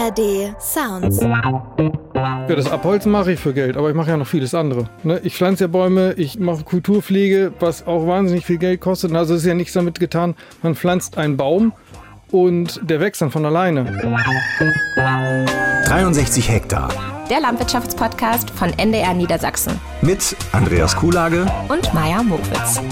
ARD Sounds. Ja, das Abholzen mache ich für Geld, aber ich mache ja noch vieles andere. Ich pflanze ja Bäume, ich mache Kulturpflege, was auch wahnsinnig viel Geld kostet. Also ist ja nichts damit getan, man pflanzt einen Baum und der wächst dann von alleine. 63 Hektar. Der Landwirtschaftspodcast von NDR Niedersachsen. Mit Andreas Kuhlage und Maja Mowitz.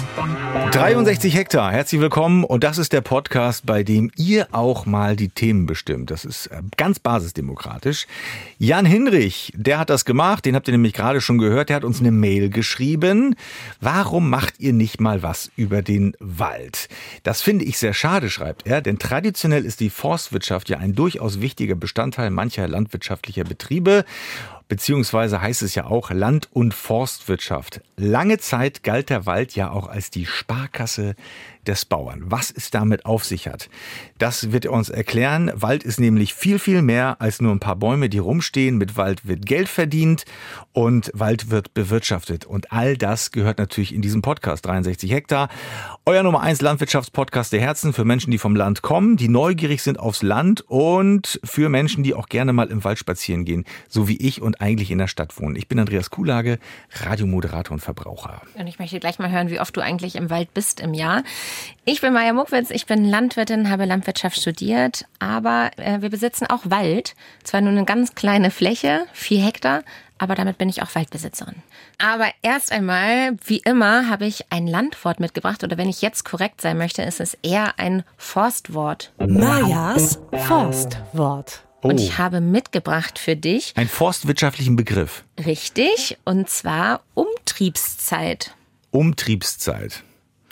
63 Hektar, herzlich willkommen. Und das ist der Podcast, bei dem ihr auch mal die Themen bestimmt. Das ist ganz basisdemokratisch. Jan Hinrich, der hat das gemacht, den habt ihr nämlich gerade schon gehört. Der hat uns eine Mail geschrieben. Warum macht ihr nicht mal was über den Wald? Das finde ich sehr schade, schreibt er. Denn traditionell ist die Forstwirtschaft ja ein durchaus wichtiger Bestandteil mancher landwirtschaftlicher Betriebe. Beziehungsweise heißt es ja auch Land- und Forstwirtschaft. Lange Zeit galt der Wald ja auch als die Sparkasse des Bauern. Was es damit auf sich hat, das wird er uns erklären. Wald ist nämlich viel, viel mehr als nur ein paar Bäume, die rumstehen. Mit Wald wird Geld verdient und Wald wird bewirtschaftet. Und all das gehört natürlich in diesem Podcast 63 Hektar. Euer Nummer 1 Landwirtschaftspodcast der Herzen für Menschen, die vom Land kommen, die neugierig sind aufs Land und für Menschen, die auch gerne mal im Wald spazieren gehen, so wie ich und eigentlich in der Stadt wohnen. Ich bin Andreas Kuhlage, Radiomoderator und Verbraucher. Und ich möchte gleich mal hören, wie oft du eigentlich im Wald bist im Jahr. Ich bin Maja Mowitz, ich bin Landwirtin, habe Landwirtschaft studiert, aber wir besitzen auch Wald. Zwar nur eine ganz kleine Fläche, 4 Hektar, aber damit bin ich auch Waldbesitzerin. Aber erst einmal, wie immer, habe ich ein Landwort mitgebracht. Oder wenn ich jetzt korrekt sein möchte, ist es eher ein Forstwort. Majas Forstwort. Und ich habe mitgebracht für dich einen forstwirtschaftlichen Begriff. Richtig, und zwar Umtriebszeit. Umtriebszeit.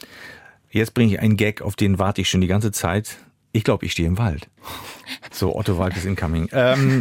Jetzt bringe ich einen Gag, auf den warte ich schon die ganze Zeit. Ich glaube, ich stehe im Wald. So, Otto Walkes incoming.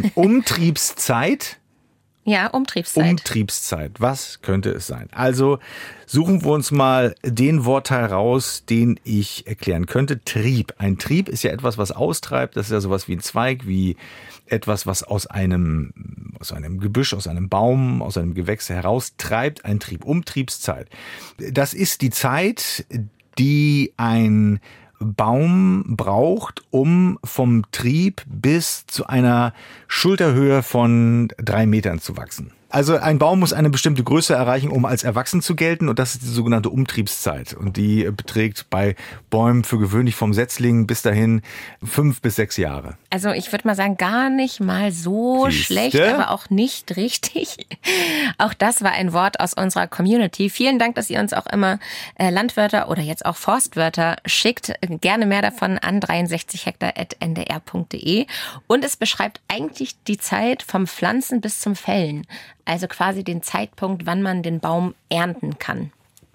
Umtriebszeit? Ja, Umtriebszeit. Umtriebszeit. Was könnte es sein? Also suchen wir uns mal den Wortteil raus, den ich erklären könnte. Trieb. Ein Trieb ist ja etwas, was austreibt. Das ist ja sowas wie ein Zweig, wie etwas, was aus einem Gebüsch, aus einem Baum, aus einem Gewächs heraustreibt. Ein Trieb. Umtriebszeit. Das ist die Zeit, die ein Baum braucht, um vom Trieb bis zu einer Schulterhöhe von 3 Metern zu wachsen. Also ein Baum muss eine bestimmte Größe erreichen, um als erwachsen zu gelten, und das ist die sogenannte Umtriebszeit. Und die beträgt bei Bäumen für gewöhnlich vom Setzling bis dahin 5 bis 6 Jahre. Also ich würde mal sagen, gar nicht mal so schlecht, aber auch nicht richtig. Auch das war ein Wort aus unserer Community. Vielen Dank, dass ihr uns auch immer Landwörter oder jetzt auch Forstwörter schickt. Gerne mehr davon an 63hektar@ndr.de. Und es beschreibt eigentlich die Zeit vom Pflanzen bis zum Fällen. Also quasi den Zeitpunkt, wann man den Baum ernten kann.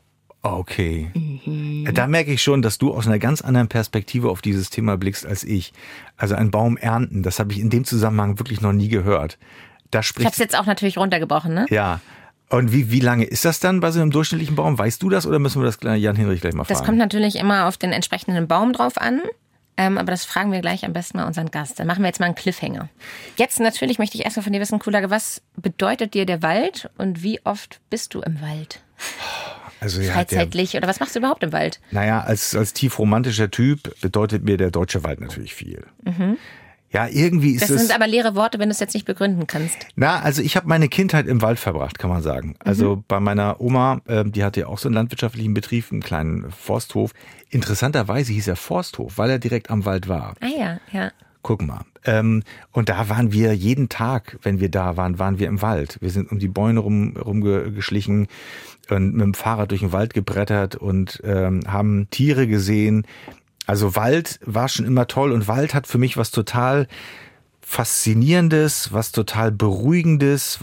Okay. Da merke ich schon, dass du aus einer ganz anderen Perspektive auf dieses Thema blickst als ich. Also einen Baum ernten, das habe ich in dem Zusammenhang wirklich noch nie gehört. Ich habe es jetzt auch natürlich runtergebrochen, ne? Ja. Und wie lange ist das dann bei so einem durchschnittlichen Baum? Weißt du das oder müssen wir das Jan Hinrich gleich mal fragen? Das kommt natürlich immer auf den entsprechenden Baum drauf an. Aber das fragen wir gleich am besten mal unseren Gast. Dann machen wir jetzt mal einen Cliffhanger. Jetzt natürlich möchte ich erstmal von dir wissen, Kuhlage, was bedeutet dir der Wald und wie oft bist du im Wald? Also ja, freizeitlich oder was machst du überhaupt im Wald? Naja, als tief romantischer Typ bedeutet mir der deutsche Wald natürlich viel. Mhm. Ja, irgendwie ist es... Das sind aber leere Worte, wenn du es jetzt nicht begründen kannst. Na, also ich habe meine Kindheit im Wald verbracht, kann man sagen. Also bei meiner Oma, die hatte ja auch so einen landwirtschaftlichen Betrieb, einen kleinen Forsthof. Interessanterweise hieß er Forsthof, weil er direkt am Wald war. Ah ja, ja. Guck mal. Und da waren wir jeden Tag, wenn wir da waren wir im Wald. Wir sind um die Bäume rumgeschlichen und mit dem Fahrrad durch den Wald gebrettert und haben Tiere gesehen. Also Wald war schon immer toll und Wald hat für mich was total Faszinierendes, was total Beruhigendes,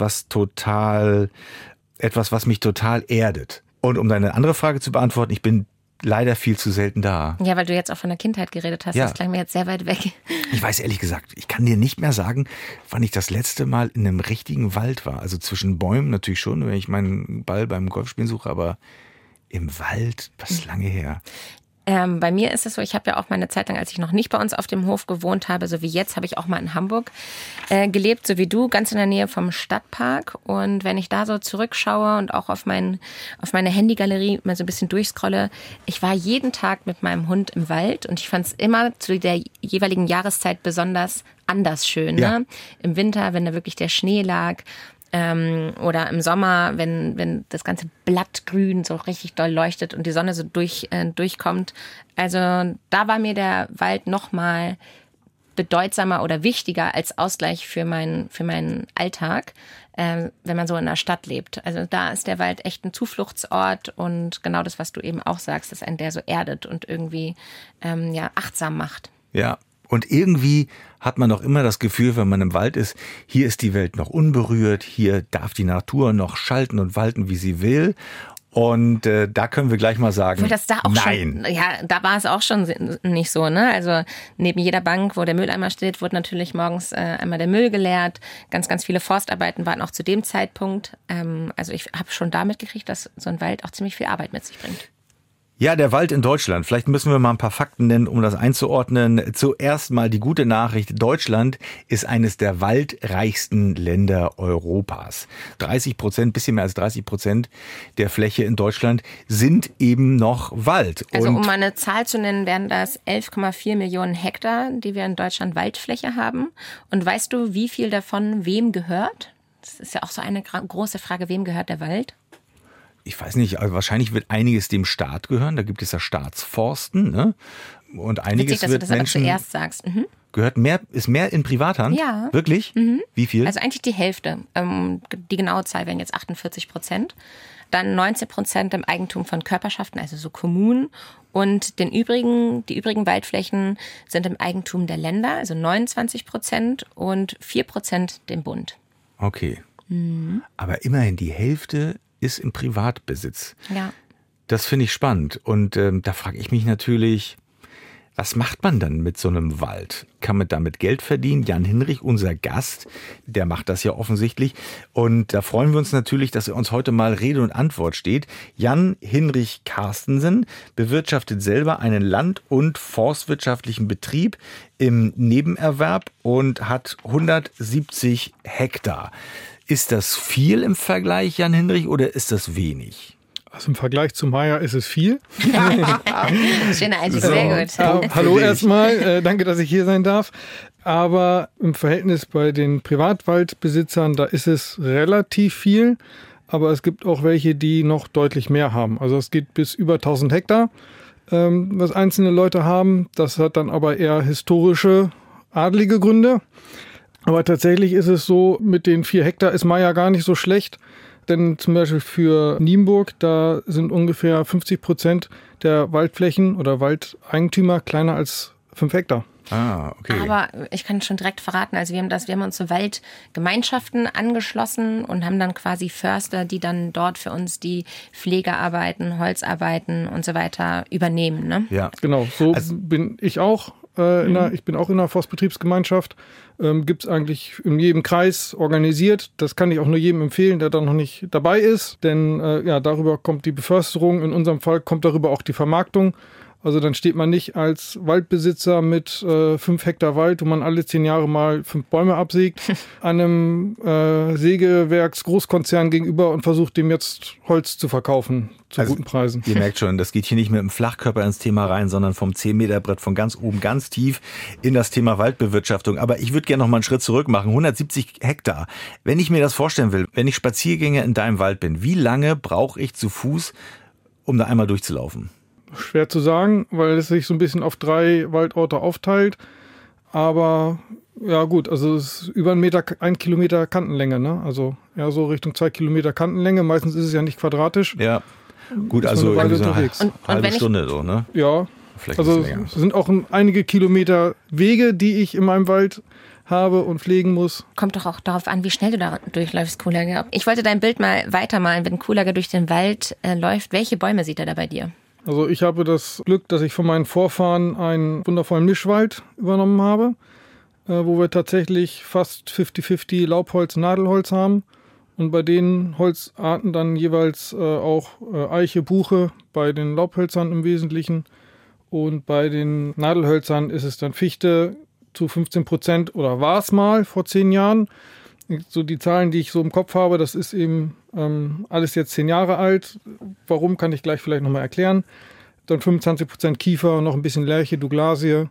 etwas, was mich total erdet. Und um deine andere Frage zu beantworten, ich bin leider viel zu selten da. Ja, weil du jetzt auch von der Kindheit geredet hast, Das klang mir jetzt sehr weit weg. Ich weiß ehrlich gesagt, ich kann dir nicht mehr sagen, wann ich das letzte Mal in einem richtigen Wald war. Also zwischen Bäumen natürlich schon, wenn ich meinen Ball beim Golfspielen suche, aber im Wald, das ist lange her. Bei mir ist es so, ich habe ja auch meine Zeit lang, als ich noch nicht bei uns auf dem Hof gewohnt habe, so wie jetzt, habe ich auch mal in Hamburg gelebt, so wie du, ganz in der Nähe vom Stadtpark. Und wenn ich da so zurückschaue und auch auf meine Handygalerie mal so ein bisschen durchscrolle, ich war jeden Tag mit meinem Hund im Wald und ich fand es immer zu der jeweiligen Jahreszeit besonders anders schön. Ja. Ne? Im Winter, wenn da wirklich der Schnee lag. Oder im Sommer, wenn das ganze Blattgrün so richtig doll leuchtet und die Sonne so durchkommt. Also da war mir der Wald noch mal bedeutsamer oder wichtiger als Ausgleich für meinen Alltag, wenn man so in der Stadt lebt. Also da ist der Wald echt ein Zufluchtsort und genau das, was du eben auch sagst, ist ein, der so erdet und irgendwie achtsam macht. Ja. Und irgendwie hat man auch immer das Gefühl, wenn man im Wald ist, hier ist die Welt noch unberührt, hier darf die Natur noch schalten und walten, wie sie will. Und da können wir gleich mal sagen, das da auch nein. Schon, ja, da war es auch schon nicht so, ne? Also neben jeder Bank, wo der Mülleimer steht, wurde natürlich morgens einmal der Müll geleert. Ganz, ganz viele Forstarbeiten waren auch zu dem Zeitpunkt. Also ich habe schon da mitgekriegt, dass so ein Wald auch ziemlich viel Arbeit mit sich bringt. Ja, der Wald in Deutschland. Vielleicht müssen wir mal ein paar Fakten nennen, um das einzuordnen. Zuerst mal die gute Nachricht. Deutschland ist eines der waldreichsten Länder Europas. 30%, bisschen mehr als 30% der Fläche in Deutschland sind eben noch Wald. Also um mal eine Zahl zu nennen, wären das 11,4 Millionen Hektar, die wir in Deutschland Waldfläche haben. Und weißt du, wie viel davon wem gehört? Das ist ja auch so eine große Frage, wem gehört der Wald? Ich weiß nicht, also wahrscheinlich wird einiges dem Staat gehören. Da gibt es ja Staatsforsten, ne? Und einiges witzig, dass wird du das Menschen zuerst sagst. Mhm. Ist mehr in Privathand? Ja. Wirklich? Mhm. Wie viel? Also eigentlich die Hälfte. Die genaue Zahl wären jetzt 48%. Dann 19% im Eigentum von Körperschaften, also so Kommunen. Und die übrigen Waldflächen sind im Eigentum der Länder, also 29% und 4% dem Bund. Okay. Mhm. Aber immerhin die Hälfte ist im Privatbesitz. Ja. Das finde ich spannend. Und da frage ich mich natürlich, was macht man dann mit so einem Wald? Kann man damit Geld verdienen? Jan Hinrich, unser Gast, der macht das ja offensichtlich. Und da freuen wir uns natürlich, dass er uns heute mal Rede und Antwort steht. Jan Hinrich Carstensen bewirtschaftet selber einen land- und forstwirtschaftlichen Betrieb im Nebenerwerb und hat 170 Hektar. Ist das viel im Vergleich, Jan Hinrich, oder ist das wenig? Also im Vergleich zu Maya ist es viel. Schöner Einstieg, sehr gut. Hallo erstmal, danke, dass ich hier sein darf. Aber im Verhältnis bei den Privatwaldbesitzern, da ist es relativ viel. Aber es gibt auch welche, die noch deutlich mehr haben. Also es geht bis über 1000 Hektar, was einzelne Leute haben. Das hat dann aber eher historische, adlige Gründe. Aber tatsächlich ist es so, mit den 4 Hektar ist Maya gar nicht so schlecht. Denn zum Beispiel für Nienburg, da sind ungefähr 50% der Waldflächen oder Waldeigentümer kleiner als 5 Hektar. Ah, okay. Aber ich kann schon direkt verraten, also wir haben uns so Waldgemeinschaften angeschlossen und haben dann quasi Förster, die dann dort für uns die Pflegearbeiten, Holzarbeiten und so weiter übernehmen. Ne? Ja, genau. So bin ich auch. Ich bin auch in einer Forstbetriebsgemeinschaft. Gibt es eigentlich in jedem Kreis organisiert. Das kann ich auch nur jedem empfehlen, der da noch nicht dabei ist. Denn darüber kommt die Beförsterung. In unserem Fall kommt darüber auch die Vermarktung. Also dann steht man nicht als Waldbesitzer mit 5 Hektar Wald, wo man alle 10 Jahre mal 5 Bäume absägt, einem Sägewerksgroßkonzern gegenüber und versucht, dem jetzt Holz zu verkaufen zu guten Preisen. Ihr merkt schon, das geht hier nicht mit dem Flachkörper ins Thema rein, sondern vom 10-Meter-Brett von ganz oben ganz tief in das Thema Waldbewirtschaftung. Aber ich würde gerne noch mal einen Schritt zurück machen. 170 Hektar. Wenn ich mir das vorstellen will, wenn ich Spaziergänger in deinem Wald bin, wie lange brauche ich zu Fuß, um da einmal durchzulaufen? Schwer zu sagen, weil es sich so ein bisschen auf 3 Waldorte aufteilt. Aber ja gut, also es ist über 1 Kilometer Kantenlänge, ne? Also ja, so Richtung 2 Kilometer Kantenlänge. Meistens ist es ja nicht quadratisch. Ja, gut, also eine so eine und halbe Stunde so, ne? Ja, Vielleicht also es sind auch einige Kilometer Wege, die ich in meinem Wald habe und pflegen muss. Kommt doch auch darauf an, wie schnell du da durchläufst, Kuhlage. Ich wollte dein Bild mal weitermalen, wenn Kuhlage durch den Wald läuft. Welche Bäume sieht er da bei dir? Also ich habe das Glück, dass ich von meinen Vorfahren einen wundervollen Mischwald übernommen habe, wo wir tatsächlich fast 50-50 Laubholz, Nadelholz haben und bei den Holzarten dann jeweils auch Eiche, Buche, bei den Laubhölzern im Wesentlichen Und bei den Nadelhölzern ist es dann Fichte zu 15% oder war es mal vor 10 Jahren. So die Zahlen, die ich so im Kopf habe, das ist eben alles jetzt 10 Jahre alt. Warum, kann ich gleich vielleicht nochmal erklären. Dann 25% Kiefer, noch ein bisschen Lärche, Douglasie.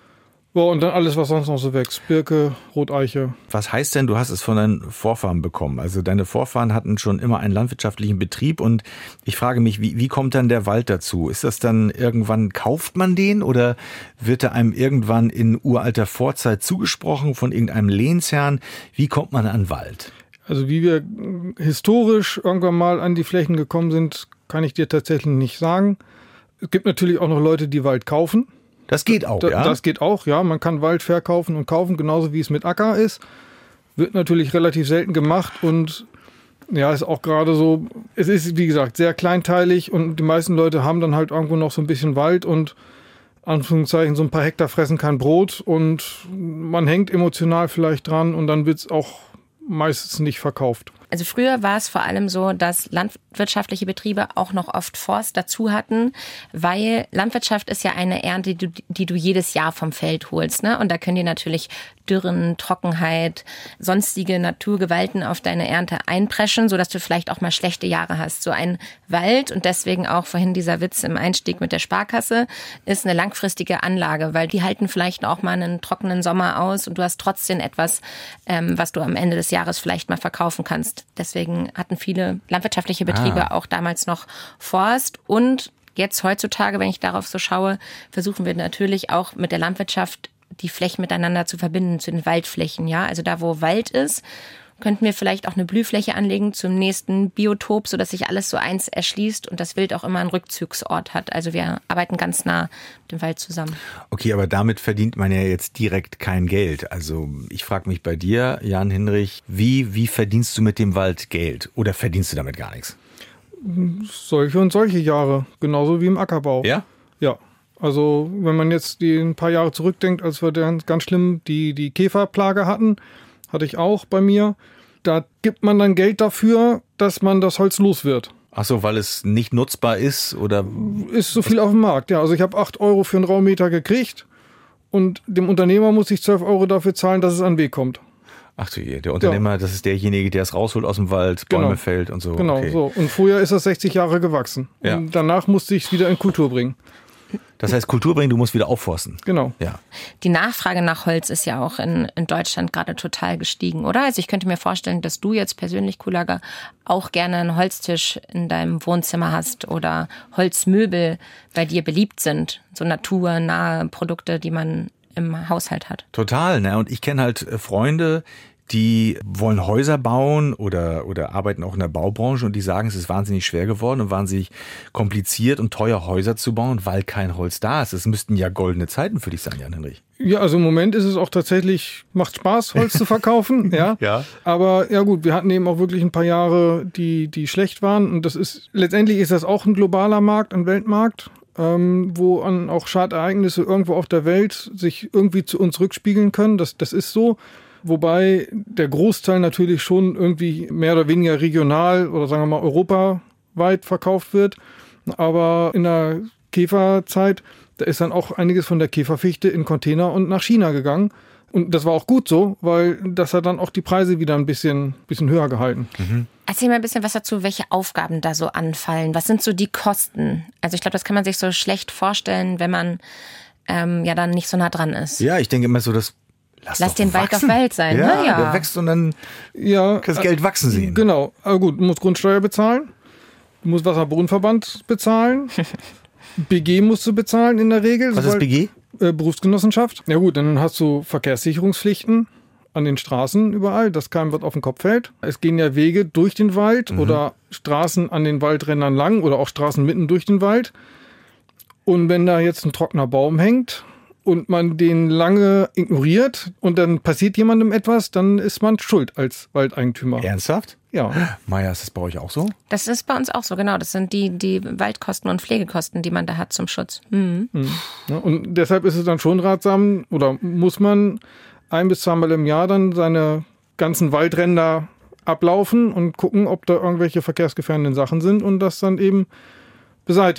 Ja, und dann alles, was sonst noch so wächst. Birke, Roteiche. Was heißt denn, du hast es von deinen Vorfahren bekommen? Also deine Vorfahren hatten schon immer einen landwirtschaftlichen Betrieb und ich frage mich, wie kommt dann der Wald dazu? Ist das dann irgendwann, kauft man den oder wird er einem irgendwann in uralter Vorzeit zugesprochen von irgendeinem Lehnsherrn? Wie kommt man an Wald? Also wie wir historisch irgendwann mal an die Flächen gekommen sind, kann ich dir tatsächlich nicht sagen. Es gibt natürlich auch noch Leute, die Wald kaufen. Das geht auch, ja? Das geht auch, ja. Man kann Wald verkaufen und kaufen, genauso wie es mit Acker ist. Wird natürlich relativ selten gemacht und ja, ist auch gerade so, es ist, wie gesagt, sehr kleinteilig und die meisten Leute haben dann halt irgendwo noch so ein bisschen Wald und Anführungszeichen so ein paar Hektar fressen kein Brot und man hängt emotional vielleicht dran und dann wird es auch meistens nicht verkauft. Also früher war es vor allem so, dass landwirtschaftliche Betriebe auch noch oft Forst dazu hatten, weil Landwirtschaft ist ja eine Ernte, die du jedes Jahr vom Feld holst, ne? Und da können dir natürlich Dürren, Trockenheit, sonstige Naturgewalten auf deine Ernte einpreschen, sodass du vielleicht auch mal schlechte Jahre hast. So ein Wald und deswegen auch vorhin dieser Witz im Einstieg mit der Sparkasse ist eine langfristige Anlage, weil die halten vielleicht auch mal einen trockenen Sommer aus und du hast trotzdem etwas, was du am Ende des Jahres vielleicht mal verkaufen kannst. Deswegen hatten viele landwirtschaftliche Betriebe auch damals noch Forst und jetzt heutzutage, wenn ich darauf so schaue, versuchen wir natürlich auch mit der Landwirtschaft die Flächen miteinander zu verbinden, zu den Waldflächen. Ja, also da, wo Wald ist, könnten wir vielleicht auch eine Blühfläche anlegen zum nächsten Biotop, sodass sich alles so eins erschließt und das Wild auch immer einen Rückzugsort hat. Also wir arbeiten ganz nah mit dem Wald zusammen. Okay, aber damit verdient man ja jetzt direkt kein Geld. Also ich frage mich bei dir, Jan Hinrich, wie verdienst du mit dem Wald Geld? Oder verdienst du damit gar nichts? Solche und solche Jahre, genauso wie im Ackerbau. Ja? Ja. Also wenn man jetzt ein paar Jahre zurückdenkt, als wir dann ganz schlimm die Käferplage hatten, hatte ich auch bei mir, da gibt man dann Geld dafür, dass man das Holz los wird. Ach so, weil es nicht nutzbar ist oder? Ist so viel auf dem Markt, ja. Also ich habe 8 Euro für einen Raummeter gekriegt und dem Unternehmer muss ich 12 Euro dafür zahlen, dass es an den Weg kommt. Ach du je, der Unternehmer, das ist derjenige, der es rausholt aus dem Wald, Bäume fällt und so. Genau, okay. so. Und vorher ist das 60 Jahre gewachsen. Ja. Und danach musste ich es wieder in Kultur bringen. Das heißt, Kultur bringen, du musst wieder aufforsten. Genau. Ja. Die Nachfrage nach Holz ist ja auch in Deutschland gerade total gestiegen, oder? Also ich könnte mir vorstellen, dass du jetzt persönlich, Kulager, auch gerne einen Holztisch in deinem Wohnzimmer hast oder Holzmöbel bei dir beliebt sind. So naturnahe Produkte, die man im Haushalt hat. Total, ne? Und ich kenne halt Freunde, die wollen Häuser bauen oder arbeiten auch in der Baubranche und die sagen, es ist wahnsinnig schwer geworden und wahnsinnig kompliziert und teuer Häuser zu bauen, weil kein Holz da ist. Es müssten ja goldene Zeiten für dich sein, Jan Hinrich. Ja, also im Moment ist es auch tatsächlich, macht Spaß, Holz zu verkaufen. Ja. Ja. Aber ja gut, wir hatten eben auch wirklich ein paar Jahre, die schlecht waren. Und letztendlich ist das auch ein globaler Markt, ein Weltmarkt, wo auch Schadereignisse irgendwo auf der Welt sich irgendwie zu uns rückspiegeln können. Das ist so. Wobei der Großteil natürlich schon irgendwie mehr oder weniger regional oder sagen wir mal europaweit verkauft wird. Aber in der Käferzeit, da ist dann auch einiges von der Käferfichte in Container und nach China gegangen. Und das war auch gut so, weil das hat dann auch die Preise wieder ein bisschen höher gehalten. Mhm. Erzähl mal ein bisschen was dazu, welche Aufgaben da so anfallen. Was sind so die Kosten? Also ich glaube, das kann man sich so schlecht vorstellen, wenn man ja dann nicht so nah dran ist. Ja, ich denke immer so, Lass den Wald auf Wald sein, ja, ne? Ja, der wächst und dann das Geld wachsen sehen. Genau, aber gut, du musst Grundsteuer bezahlen, du musst Wasserbrunnenverband bezahlen, BG musst du bezahlen in der Regel. Was ist BG? Berufsgenossenschaft. Ja gut, dann hast du Verkehrssicherungspflichten an den Straßen überall, dass keinem was auf den Kopf fällt. Es gehen ja Wege durch den Wald oder Straßen an den Waldrändern lang oder auch Straßen mitten durch den Wald. Und wenn da jetzt ein trockener Baum hängt und man den lange ignoriert und dann passiert jemandem etwas, dann ist man schuld als Waldeigentümer. Ernsthaft? Ja. Maja, ist das bei euch auch so? das ist bei uns auch so, genau. Das sind die Waldkosten und Pflegekosten, die man da hat zum Schutz. Mhm. Ja, und deshalb ist es dann schon ratsam oder muss man 1- bis 2-mal im Jahr dann seine ganzen Waldränder ablaufen und gucken, ob da irgendwelche verkehrsgefährdenden Sachen sind und das dann eben beseitigen.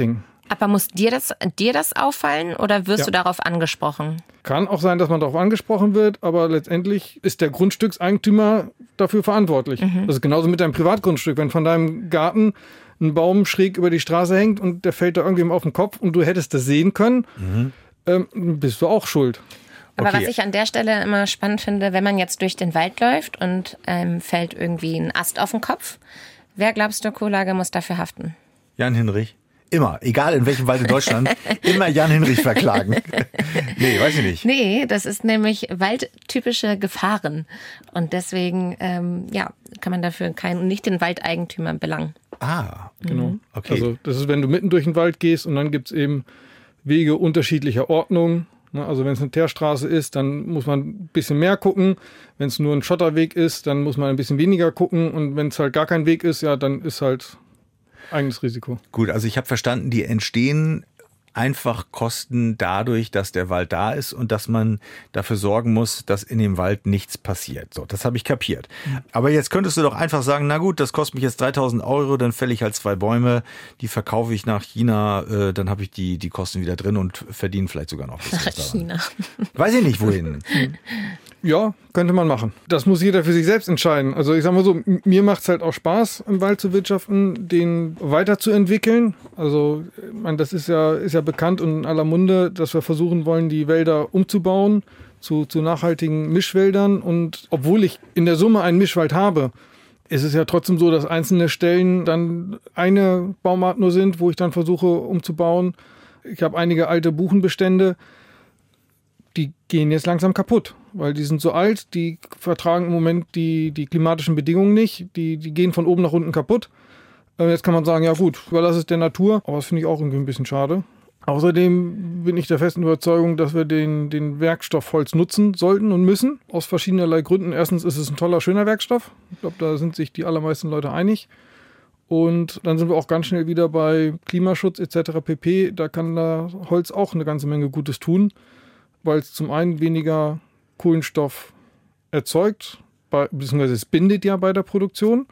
Aber muss dir das auffallen oder wirst du darauf angesprochen? Kann auch sein, dass man darauf angesprochen wird, aber letztendlich ist der Grundstückseigentümer dafür verantwortlich. Das ist genauso mit deinem Privatgrundstück. Wenn von deinem Garten ein Baum schräg über die Straße hängt und der fällt da irgendwem auf den Kopf und du hättest das sehen können, bist du auch schuld. Aber was ich an der Stelle immer spannend finde, wenn man jetzt durch den Wald läuft und fällt irgendwie ein Ast auf den Kopf, wer glaubst du, Kuhlage muss dafür haften? Jan Hinrich. Immer, egal in welchem Wald in Deutschland, immer Jan Hinrich verklagen. Nee, weiß ich nicht. Nee, das ist nämlich waldtypische Gefahren. Und deswegen kann man dafür nicht den Waldeigentümer belangen. Ah, genau. Okay. Also das ist, wenn du mitten durch den Wald gehst und dann gibt es eben Wege unterschiedlicher Ordnung. Also wenn es eine Teerstraße ist, dann muss man ein bisschen mehr gucken. Wenn es nur ein Schotterweg ist, dann muss man ein bisschen weniger gucken. Und wenn es halt gar kein Weg ist, ja, dann ist halt eigenes Risiko. Gut, also ich habe verstanden, die entstehen einfach Kosten dadurch, dass der Wald da ist und dass man dafür sorgen muss, dass in dem Wald nichts passiert. So, das habe ich kapiert. Aber jetzt könntest du doch einfach sagen, na gut, das kostet mich jetzt 3.000 €, dann fälle ich halt 2 Bäume, die verkaufe ich nach China, dann habe ich die Kosten wieder drin und verdiene vielleicht sogar noch ein bisschen was daran. China. Weiß ich nicht, wohin. Ja, könnte man machen. Das muss jeder für sich selbst entscheiden. Also ich sag mal so, mir macht es halt auch Spaß, im Wald zu wirtschaften, den weiterzuentwickeln. Also ich meine, das ist ja bekannt und in aller Munde, dass wir versuchen wollen, die Wälder umzubauen zu nachhaltigen Mischwäldern. Und obwohl ich in der Summe einen Mischwald habe, ist es ja trotzdem so, dass einzelne Stellen dann eine Baumart nur sind, wo ich dann versuche umzubauen. Ich habe einige alte Buchenbestände, die gehen jetzt langsam kaputt, weil die sind so alt, die vertragen im Moment die klimatischen Bedingungen nicht, die gehen von oben nach unten kaputt. Jetzt kann man sagen, ja gut, überlass es der Natur, aber das finde ich auch irgendwie ein bisschen schade. Außerdem bin ich der festen Überzeugung, dass wir den Werkstoff Holz nutzen sollten und müssen, aus verschiedenerlei Gründen. Erstens ist es ein toller, schöner Werkstoff. Ich glaube, da sind sich die allermeisten Leute einig. Und dann sind wir auch ganz schnell wieder bei Klimaschutz etc. pp. Da kann da Holz auch eine ganze Menge Gutes tun, weil es zum einen weniger Kohlenstoff erzeugt, beziehungsweise es bindet ja bei der Produktion.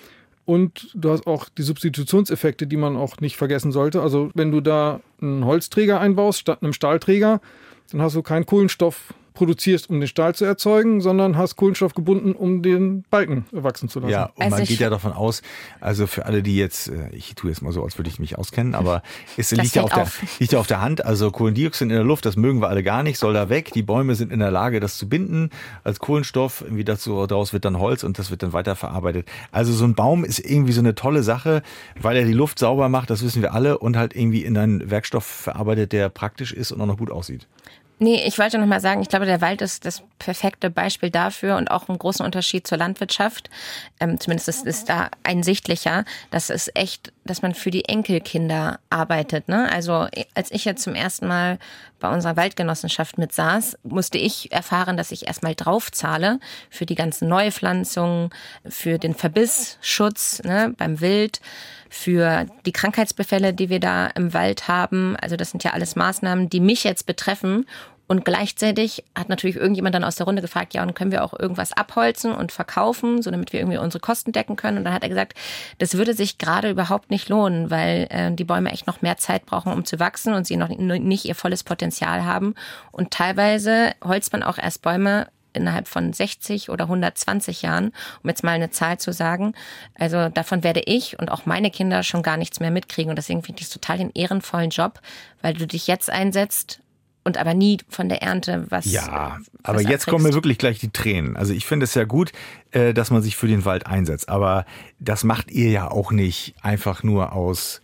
Und du hast auch die Substitutionseffekte, die man auch nicht vergessen sollte. Also wenn du da einen Holzträger einbaust statt einem Stahlträger, dann hast du keinen Kohlenstoff produzierst, um den Stahl zu erzeugen, sondern hast Kohlenstoff gebunden, um den Balken wachsen zu lassen. Ja, und man geht ja davon aus, also für alle, die jetzt, ich tue jetzt mal so, als würde ich mich auskennen, aber es liegt ja auf der Hand, also Kohlendioxid in der Luft, das mögen wir alle gar nicht, soll da weg. Die Bäume sind in der Lage, das zu binden als Kohlenstoff. Irgendwie daraus wird dann Holz und das wird dann weiterverarbeitet. Also so ein Baum ist irgendwie so eine tolle Sache, weil er die Luft sauber macht, das wissen wir alle, und halt irgendwie in einen Werkstoff verarbeitet, der praktisch ist und auch noch gut aussieht. Nee, ich wollte noch mal sagen, ich glaube, der Wald ist das perfekte Beispiel dafür und auch einen großen Unterschied zur Landwirtschaft. Zumindest ist da einsichtlicher, dass es echt, dass man für die Enkelkinder arbeitet. Ne? Also als ich jetzt zum ersten Mal bei unserer Waldgenossenschaft mit saß, musste ich erfahren, dass ich erstmal draufzahle für die ganzen Neupflanzungen, für den Verbissschutz, ne, beim Wild, für die Krankheitsbefälle, die wir da im Wald haben. Also das sind ja alles Maßnahmen, die mich jetzt betreffen. Und gleichzeitig hat natürlich irgendjemand dann aus der Runde gefragt, ja, und können wir auch irgendwas abholzen und verkaufen, so damit wir irgendwie unsere Kosten decken können. Und dann hat er gesagt, das würde sich gerade überhaupt nicht lohnen, weil die Bäume echt noch mehr Zeit brauchen, um zu wachsen und sie noch nicht ihr volles Potenzial haben. Und teilweise holzt man auch erst Bäume innerhalb von 60 oder 120 Jahren, um jetzt mal eine Zahl zu sagen. Also davon werde ich und auch meine Kinder schon gar nichts mehr mitkriegen. Und deswegen finde ich es total den ehrenvollen Job, weil du dich jetzt einsetzt und aber nie von der Ernte was. Ja, aber jetzt kommen mir wirklich gleich die Tränen. Also ich finde es ja gut, dass man sich für den Wald einsetzt. Aber das macht ihr ja auch nicht einfach nur aus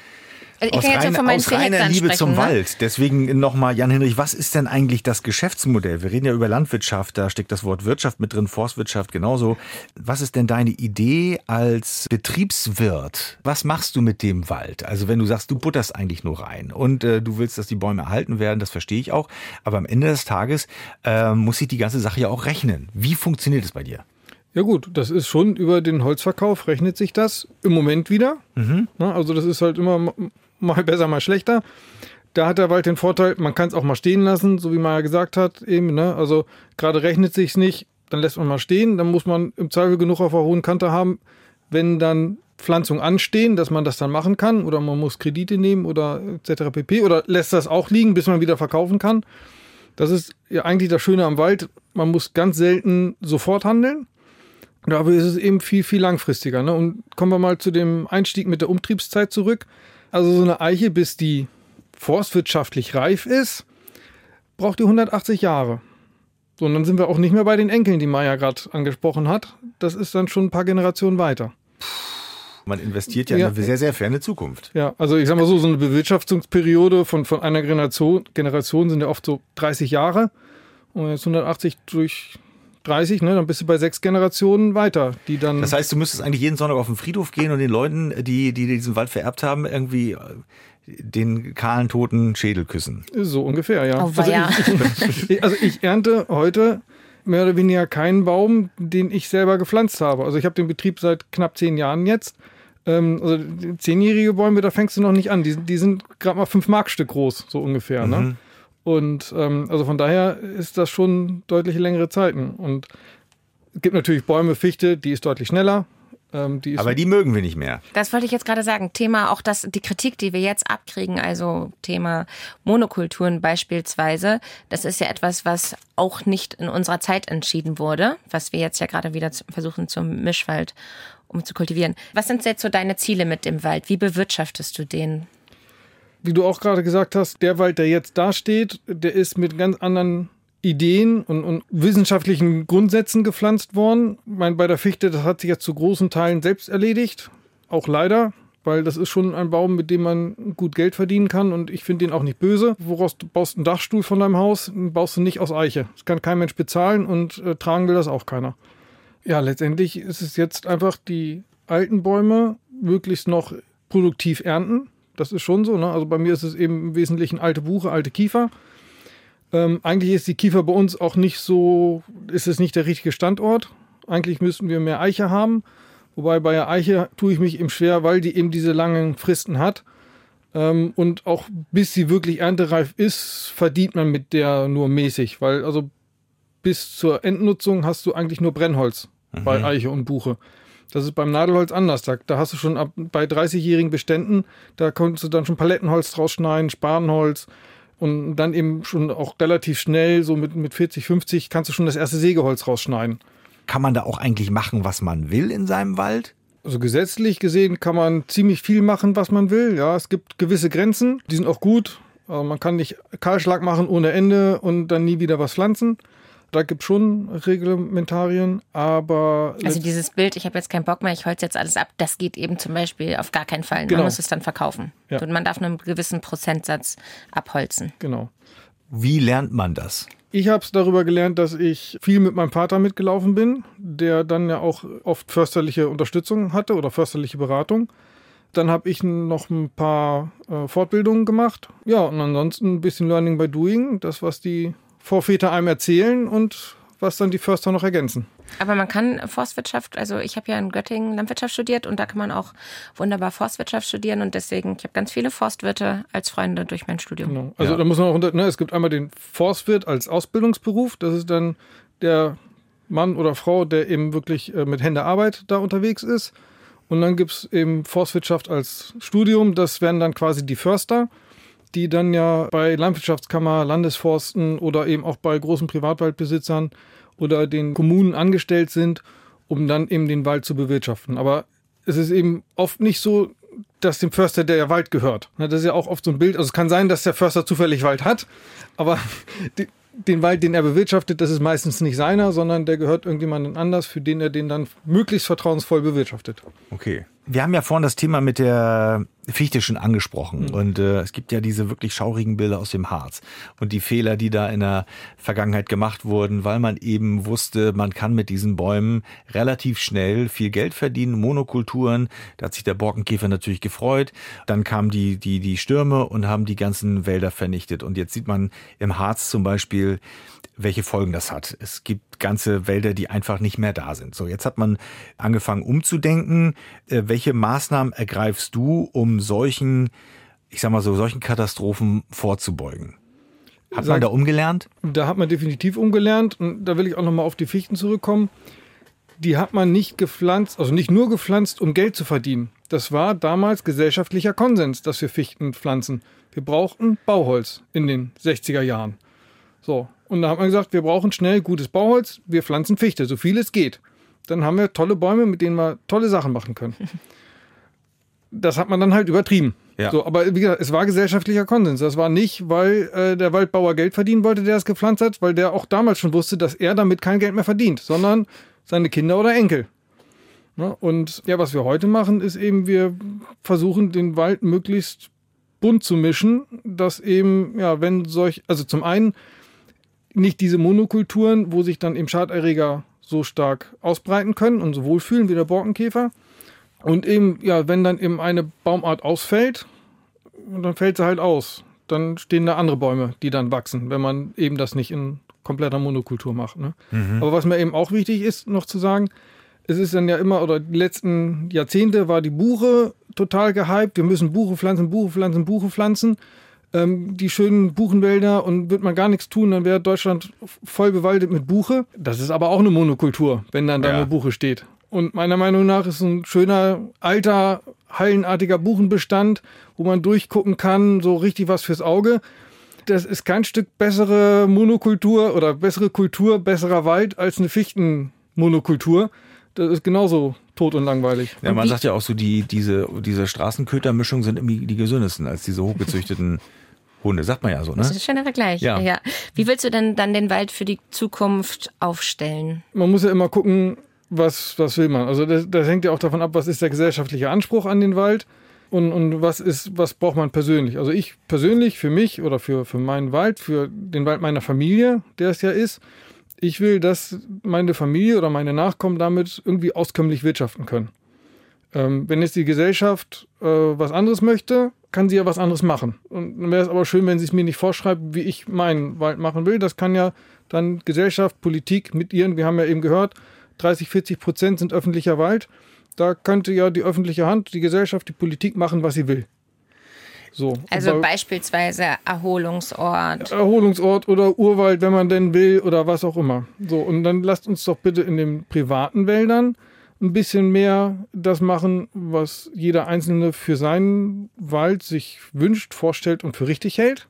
reiner Liebe zum Wald. Deswegen nochmal, Jan Hinrich, was ist denn eigentlich das Geschäftsmodell? Wir reden ja über Landwirtschaft, da steckt das Wort Wirtschaft mit drin, Forstwirtschaft genauso. Was ist denn deine Idee als Betriebswirt? Was machst du mit dem Wald? Also wenn du sagst, du butterst eigentlich nur rein und du willst, dass die Bäume erhalten werden, das verstehe ich auch. Aber am Ende des Tages muss sich die ganze Sache ja auch rechnen. Wie funktioniert es bei dir? Ja gut, das ist schon über den Holzverkauf rechnet sich das im Moment wieder. Also das ist halt immer mal besser, mal schlechter. Da hat der Wald den Vorteil, man kann es auch mal stehen lassen, so wie man ja gesagt hat eben. Ne? Also gerade rechnet sich's nicht, dann lässt man mal stehen. Dann muss man im Zweifel genug auf der hohen Kante haben, wenn dann Pflanzung anstehen, dass man das dann machen kann oder man muss Kredite nehmen oder etc. pp. Oder lässt das auch liegen, bis man wieder verkaufen kann. Das ist ja eigentlich das Schöne am Wald. Man muss ganz selten sofort handeln. Dafür ist es eben viel, viel langfristiger. Ne? Und kommen wir mal zu dem Einstieg mit der Umtriebszeit zurück. Also so eine Eiche, bis die forstwirtschaftlich reif ist, braucht die 180 Jahre. So, und dann sind wir auch nicht mehr bei den Enkeln, die Maja gerade angesprochen hat. Das ist dann schon ein paar Generationen weiter. Man investiert ja in eine sehr, sehr ferne Zukunft. Ja, also ich sag mal so eine Bewirtschaftungsperiode von einer Generation sind ja oft so 30 Jahre. Und jetzt 180 durch 30, ne, dann bist du bei 6 Generationen weiter, die dann... Das heißt, du müsstest eigentlich jeden Sonntag auf den Friedhof gehen und den Leuten, die diesen Wald vererbt haben, irgendwie den kahlen, toten Schädel küssen. So ungefähr, ja. Oh, ja. Also ich ernte heute mehr oder weniger keinen Baum, den ich selber gepflanzt habe. Also ich habe den Betrieb seit knapp 10 Jahren jetzt. Also 10-jährige Bäume, da fängst du noch nicht an. Die sind gerade mal 5 Markstück groß, so ungefähr. Ne? Und also von daher ist das schon deutlich längere Zeiten. Und es gibt natürlich Bäume, Fichte, die ist deutlich schneller. Aber die mögen wir nicht mehr. Das wollte ich jetzt gerade sagen. Thema auch die Kritik, die wir jetzt abkriegen, also Thema Monokulturen beispielsweise, das ist ja etwas, was auch nicht in unserer Zeit entschieden wurde, was wir jetzt ja gerade wieder versuchen zum Mischwald umzukultivieren. Was sind jetzt so deine Ziele mit dem Wald? Wie bewirtschaftest du den? Wie du auch gerade gesagt hast, der Wald, der jetzt da steht, der ist mit ganz anderen Ideen und wissenschaftlichen Grundsätzen gepflanzt worden. Ich meine, bei der Fichte, das hat sich jetzt zu großen Teilen selbst erledigt. Auch leider, weil das ist schon ein Baum, mit dem man gut Geld verdienen kann. Und ich finde den auch nicht böse. Woraus du baust einen Dachstuhl von deinem Haus, den baust du nicht aus Eiche. Das kann kein Mensch bezahlen und tragen will das auch keiner. Ja, letztendlich ist es jetzt einfach die alten Bäume möglichst noch produktiv ernten. Das ist schon so. Ne? Also bei mir ist es eben im Wesentlichen alte Buche, alte Kiefer. Eigentlich ist die Kiefer bei uns auch nicht so, ist es nicht der richtige Standort. Eigentlich müssten wir mehr Eiche haben. Wobei bei der Eiche tue ich mich eben schwer, weil die eben diese langen Fristen hat. Und auch bis sie wirklich erntereif ist, verdient man mit der nur mäßig. Weil also bis zur Endnutzung hast du eigentlich nur Brennholz bei Eiche und Buche. Das ist beim Nadelholz anders. Da hast du schon bei 30-jährigen Beständen, da konntest du dann schon Palettenholz draus schneiden, Spanholz. Und dann eben schon auch relativ schnell, so mit 40, 50, kannst du schon das erste Sägeholz rausschneiden. Kann man da auch eigentlich machen, was man will in seinem Wald? Also gesetzlich gesehen kann man ziemlich viel machen, was man will. Ja, es gibt gewisse Grenzen, die sind auch gut. Also man kann nicht Kahlschlag machen ohne Ende und dann nie wieder was pflanzen. Da gibt es schon Reglementarien, aber... Also dieses Bild, ich habe jetzt keinen Bock mehr, ich holze jetzt alles ab, das geht eben zum Beispiel auf gar keinen Fall. Genau. Man muss es dann verkaufen. Ja. Und man darf nur einen gewissen Prozentsatz abholzen. Genau. Wie lernt man das? Ich habe es darüber gelernt, dass ich viel mit meinem Vater mitgelaufen bin, der dann ja auch oft försterliche Unterstützung hatte oder försterliche Beratung. Dann habe ich noch ein paar Fortbildungen gemacht. Ja, und ansonsten ein bisschen Learning by Doing, das, was die Vorväter einem erzählen und was dann die Förster noch ergänzen. Aber man kann Forstwirtschaft, also ich habe ja in Göttingen Landwirtschaft studiert und da kann man auch wunderbar Forstwirtschaft studieren und deswegen, ich habe ganz viele Forstwirte als Freunde durch mein Studium. Genau. Also da muss man auch es gibt einmal den Forstwirt als Ausbildungsberuf, das ist dann der Mann oder Frau, der eben wirklich mit Händearbeit da unterwegs ist. Und dann gibt es eben Forstwirtschaft als Studium, das wären dann quasi die Förster, die dann ja bei Landwirtschaftskammer, Landesforsten oder eben auch bei großen Privatwaldbesitzern oder den Kommunen angestellt sind, um dann eben den Wald zu bewirtschaften. Aber es ist eben oft nicht so, dass dem Förster der Wald gehört. Das ist ja auch oft so ein Bild. Also es kann sein, dass der Förster zufällig Wald hat, aber den Wald, den er bewirtschaftet, das ist meistens nicht seiner, sondern der gehört irgendjemandem anders, für den er den dann möglichst vertrauensvoll bewirtschaftet. Okay. Wir haben ja vorhin das Thema mit der Fichte schon angesprochen und es gibt ja diese wirklich schaurigen Bilder aus dem Harz und die Fehler, die da in der Vergangenheit gemacht wurden, weil man eben wusste, man kann mit diesen Bäumen relativ schnell viel Geld verdienen, Monokulturen, da hat sich der Borkenkäfer natürlich gefreut, dann kamen die Stürme und haben die ganzen Wälder vernichtet und jetzt sieht man im Harz zum Beispiel, welche Folgen das hat. Es gibt ganze Wälder, die einfach nicht mehr da sind. So, jetzt hat man angefangen umzudenken. Welche Maßnahmen ergreifst du, um solchen Katastrophen vorzubeugen? Hat man da umgelernt? Da hat man definitiv umgelernt und da will ich auch nochmal auf die Fichten zurückkommen. die hat man nicht gepflanzt, also nicht nur gepflanzt, um Geld zu verdienen. Das war damals gesellschaftlicher Konsens, dass wir Fichten pflanzen. Wir brauchten Bauholz in den 60er Jahren. So, und da hat man gesagt, wir brauchen schnell gutes Bauholz, wir pflanzen Fichte, so viel es geht. Dann haben wir tolle Bäume, mit denen wir tolle Sachen machen können. Das hat man dann halt übertrieben. Ja. So, aber wie gesagt, es war gesellschaftlicher Konsens. Das war nicht, weil der Waldbauer Geld verdienen wollte, der es gepflanzt hat, weil der auch damals schon wusste, dass er damit kein Geld mehr verdient, sondern seine Kinder oder Enkel. Ja, und ja, was wir heute machen, ist eben, wir versuchen, den Wald möglichst bunt zu mischen, dass eben, ja, also zum einen nicht diese Monokulturen, wo sich dann eben Schaderreger so stark ausbreiten können und so wohlfühlen wie der Borkenkäfer. Und eben, ja, wenn dann eben eine Baumart ausfällt, dann fällt sie halt aus. Dann stehen da andere Bäume, die dann wachsen, wenn man eben das nicht in kompletter Monokultur macht. Ne? Aber was mir eben auch wichtig ist, noch zu sagen, es ist dann ja immer, oder die letzten Jahrzehnte war die Buche total gehypt. Wir müssen Buche pflanzen, Buche pflanzen, Buche pflanzen. Die schönen Buchenwälder, und wird man gar nichts tun, dann wäre Deutschland voll bewaldet mit Buche. Das ist aber auch eine Monokultur, wenn dann da eine Buche steht. Und meiner Meinung nach ist ein schöner, alter, hallenartiger Buchenbestand, wo man durchgucken kann, so richtig was fürs Auge. Das ist kein Stück bessere Monokultur oder bessere Kultur, besserer Wald als eine Fichtenmonokultur. Das ist genauso tot und langweilig. Ja, man sagt ja auch so, diese Straßenkötermischung sind irgendwie die gesündesten als diese hochgezüchteten Hunde. Sagt man ja so, ne? Das ist ein schöner Vergleich. Ja. Wie willst du denn dann den Wald für die Zukunft aufstellen? Man muss ja immer gucken, was will man. Also das hängt ja auch davon ab, was ist der gesellschaftliche Anspruch an den Wald und was braucht man persönlich. Also ich persönlich, für mich oder für meinen Wald, für den Wald meiner Familie, der es ja ist, ich will, dass meine Familie oder meine Nachkommen damit irgendwie auskömmlich wirtschaften können. Wenn jetzt die Gesellschaft was anderes möchte, kann sie ja was anderes machen. Und dann wäre es aber schön, wenn sie es mir nicht vorschreibt, wie ich meinen Wald machen will. Das kann ja dann Gesellschaft, Politik mit ihren, wir haben ja eben gehört, 30-40% sind öffentlicher Wald. Da könnte ja die öffentliche Hand, die Gesellschaft, die Politik machen, was sie will. So. Also beispielsweise Erholungsort oder Urwald, wenn man denn will, oder was auch immer. So, und dann lasst uns doch bitte in den privaten Wäldern ein bisschen mehr das machen, was jeder Einzelne für seinen Wald sich wünscht, vorstellt und für richtig hält.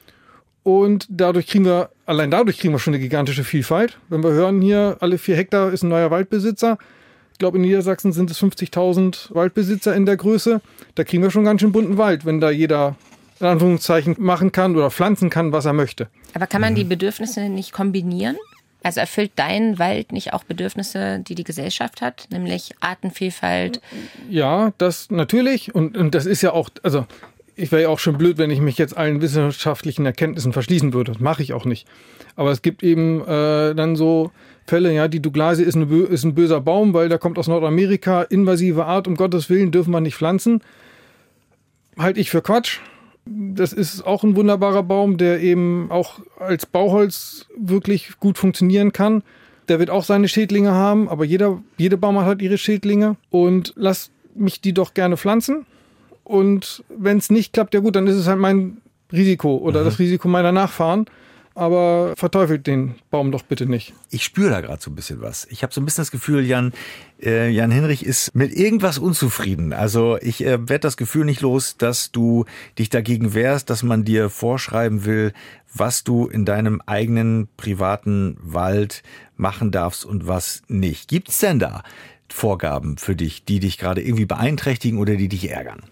Und dadurch kriegen wir schon eine gigantische Vielfalt. Wenn wir hören hier, alle 4 Hektar ist ein neuer Waldbesitzer. Ich glaube, in Niedersachsen sind es 50.000 Waldbesitzer in der Größe. Da kriegen wir schon ganz schön bunten Wald, wenn da jeder in Anführungszeichen machen kann oder pflanzen kann, was er möchte. Aber kann man die Bedürfnisse nicht kombinieren? Also erfüllt dein Wald nicht auch Bedürfnisse, die die Gesellschaft hat, nämlich Artenvielfalt? Ja, das natürlich. Und das ist ja auch, also ich wäre ja auch schon blöd, wenn ich mich jetzt allen wissenschaftlichen Erkenntnissen verschließen würde. Das mache ich auch nicht. Aber es gibt eben dann so Fälle, ja, die Douglasie ist ein böser Baum, weil der kommt aus Nordamerika, invasive Art, um Gottes Willen dürfen wir nicht pflanzen. Halte ich für Quatsch. Das ist auch ein wunderbarer Baum, der eben auch als Bauholz wirklich gut funktionieren kann. Der wird auch seine Schädlinge haben, aber jede Baumart hat ihre Schädlinge. Und lasst mich die doch gerne pflanzen. Und wenn es nicht klappt, ja gut, dann ist es halt mein Risiko oder das Risiko meiner Nachfahren. Aber verteufelt den Baum doch bitte nicht. Ich spüre da gerade so ein bisschen was. Ich habe so ein bisschen das Gefühl, Jan Hinrich ist mit irgendwas unzufrieden. Also ich werde das Gefühl nicht los, dass du dich dagegen wehrst, dass man dir vorschreiben will, was du in deinem eigenen privaten Wald machen darfst und was nicht. Gibt's denn da Vorgaben für dich, die dich gerade irgendwie beeinträchtigen oder die dich ärgern?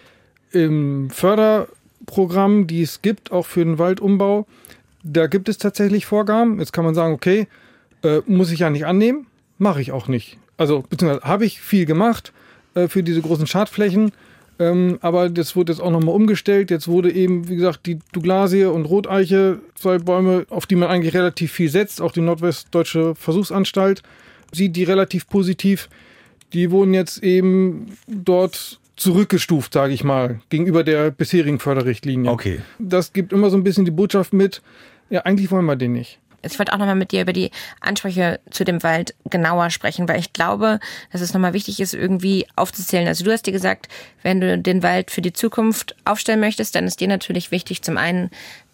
Im Förderprogramm, die es gibt, auch für den Waldumbau, da gibt es tatsächlich Vorgaben. Jetzt kann man sagen, okay, muss ich ja nicht annehmen, mache ich auch nicht. Also beziehungsweise habe ich viel gemacht für diese großen Schadflächen, aber das wurde jetzt auch nochmal umgestellt. Jetzt wurde eben, wie gesagt, die Douglasie und Roteiche, 2 Bäume, auf die man eigentlich relativ viel setzt. Auch die Nordwestdeutsche Versuchsanstalt sieht die relativ positiv. Die wurden jetzt eben dort zurückgestuft, sage ich mal, gegenüber der bisherigen Förderrichtlinie. Okay. Das gibt immer so ein bisschen die Botschaft mit, ja, eigentlich wollen wir den nicht. Ich wollte auch nochmal mit dir über die Ansprüche zu dem Wald genauer sprechen, weil ich glaube, dass es nochmal wichtig ist, irgendwie aufzuzählen. Also du hast dir gesagt, wenn du den Wald für die Zukunft aufstellen möchtest, dann ist dir natürlich wichtig, zum einen,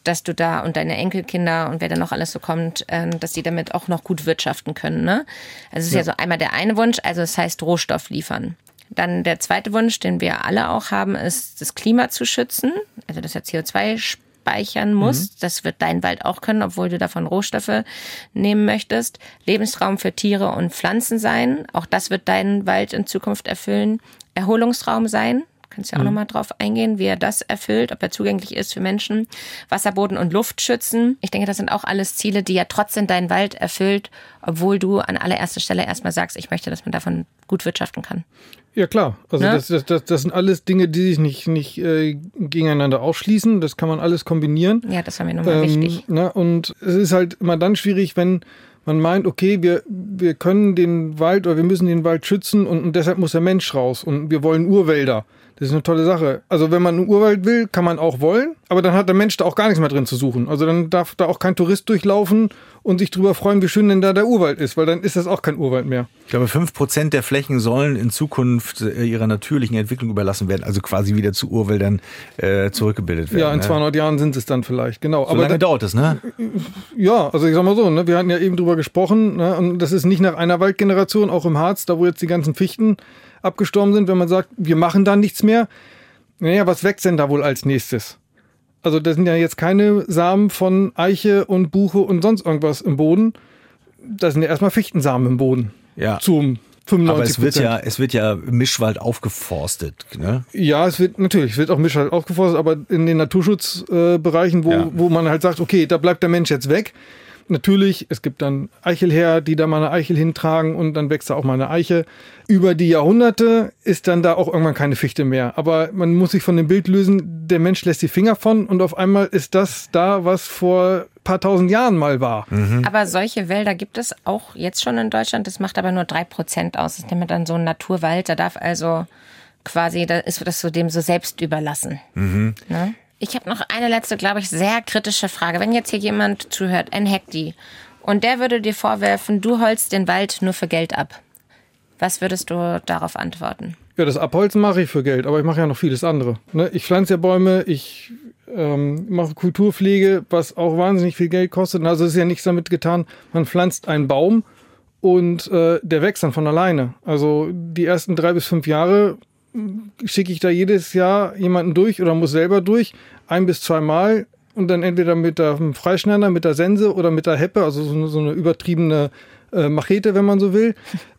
dass du da und deine Enkelkinder und wer da noch alles so kommt, dass die damit auch noch gut wirtschaften können. Ne? Also es ist ja so einmal der eine Wunsch, also es heißt Rohstoff liefern. Dann der zweite Wunsch, den wir alle auch haben, ist das Klima zu schützen, also dass er CO2 speichern muss. Das wird dein Wald auch können, obwohl du davon Rohstoffe nehmen möchtest. Lebensraum für Tiere und Pflanzen sein, auch das wird dein Wald in Zukunft erfüllen. Erholungsraum sein. Kannst ja auch nochmal drauf eingehen, wie er das erfüllt, ob er zugänglich ist für Menschen. Wasserboden und Luft schützen. Ich denke, das sind auch alles Ziele, die ja trotzdem deinen Wald erfüllt, obwohl du an allererster Stelle erstmal sagst, ich möchte, dass man davon gut wirtschaften kann. Ja klar, also Ne? das sind alles Dinge, die sich nicht gegeneinander ausschließen. Das kann man alles kombinieren. Ja, das war mir nochmal wichtig. Und es ist halt immer dann schwierig, wenn man meint, okay, wir können den Wald oder wir müssen den Wald schützen und deshalb muss der Mensch raus und wir wollen Urwälder. Das ist eine tolle Sache. Also wenn man einen Urwald will, kann man auch wollen, aber dann hat der Mensch da auch gar nichts mehr drin zu suchen. Also dann darf da auch kein Tourist durchlaufen und sich drüber freuen, wie schön denn da der Urwald ist, weil dann ist das auch kein Urwald mehr. Ich glaube, 5% der Flächen sollen in Zukunft ihrer natürlichen Entwicklung überlassen werden, also quasi wieder zu Urwäldern zurückgebildet werden. Ja, in 200 Jahren sind es dann vielleicht, genau. So lange dauert es, ne? Ja, also ich sag mal so, ne, wir hatten ja eben drüber gesprochen, ne, und das ist nicht nach einer Waldgeneration, auch im Harz, da wo jetzt die ganzen Fichten abgestorben sind, wenn man sagt, wir machen da nichts mehr. Naja, was wächst denn da wohl als nächstes? Also das sind ja jetzt keine Samen von Eiche und Buche und sonst irgendwas im Boden. Das sind ja erstmal Fichtensamen im Boden. Ja. Zum 95%. Aber es wird ja Mischwald aufgeforstet, ne? Ja, es wird auch Mischwald aufgeforstet, aber in den Naturschutzbereichen, wo man halt sagt, okay, da bleibt der Mensch jetzt weg. Natürlich, es gibt dann Eichelherr, die da mal eine Eichel hintragen und dann wächst da auch mal eine Eiche. Über die Jahrhunderte ist dann da auch irgendwann keine Fichte mehr. Aber man muss sich von dem Bild lösen, der Mensch lässt die Finger von und auf einmal ist das da, was vor ein paar tausend Jahren mal war. Aber solche Wälder gibt es auch jetzt schon in Deutschland. Das macht aber nur 3% aus. Das nennt man dann so ein Naturwald. Da darf also quasi, da ist das so dem so selbst überlassen. Ne? Ich habe noch eine letzte, glaube ich, sehr kritische Frage. Wenn jetzt hier jemand zuhört, ein Hekti, und der würde dir vorwerfen, du holst den Wald nur für Geld ab. Was würdest du darauf antworten? Ja, das Abholzen mache ich für Geld, aber ich mache ja noch vieles andere. Ne? Ich pflanze ja Bäume, ich mache Kulturpflege, was auch wahnsinnig viel Geld kostet. Also es ist ja nichts damit getan, man pflanzt einen Baum und der wächst dann von alleine. Also die ersten 3 bis 5 Jahre schicke ich da jedes Jahr jemanden durch oder muss selber durch, 1 bis 2 Mal und dann entweder mit dem Freischneider, mit der Sense oder mit der Heppe, also so eine übertriebene Machete, wenn man so will,